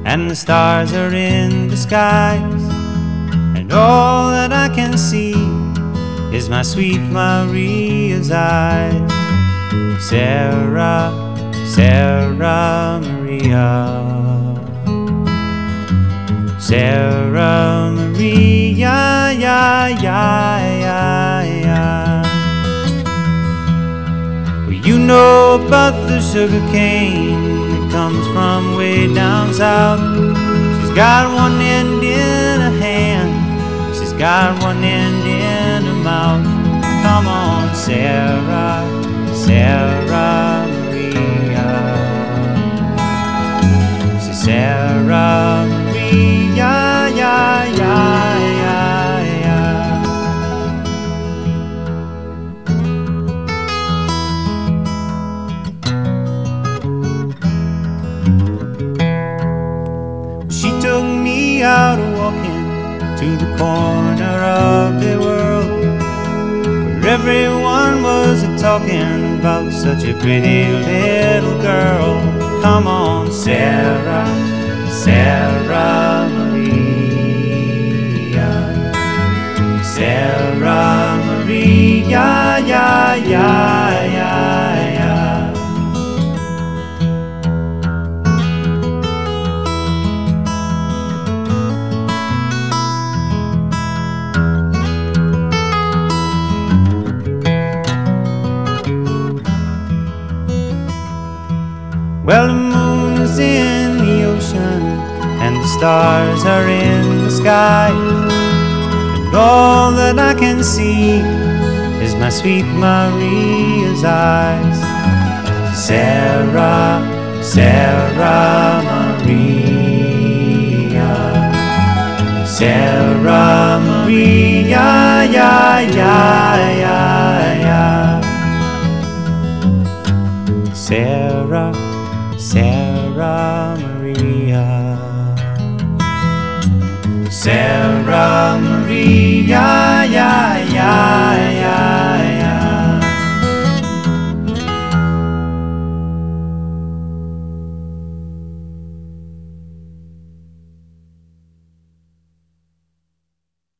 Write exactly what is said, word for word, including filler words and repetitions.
and the stars are in the skies, and all that I can see is my sweet Maria's eyes. Sarah, Sarah Maria, Sarah Maria, ya, ya, ya, ya. Well, you know about the sugar cane that comes from way down south. She's got one end in her hand, she's got one end in her mouth. Come on, Sarah, Sarah Maria. Say, Sarah Maria, ya, ya, ya, ya. She took me out walking to the corner of the world, where everyone was talking about such a pretty little girl. Come on, Sarah, Sarah Maria, Sarah Maria, ya, ya, ya, ya. Well, the moon is in the ocean, and the stars are in the sky, and all that I can see is my sweet Maria's eyes. Sarah, Sarah Maria, Sarah Maria, ya, ya, ya, ya. Sarah, Sarah Maria, Sarah Maria, ya, ya, ya.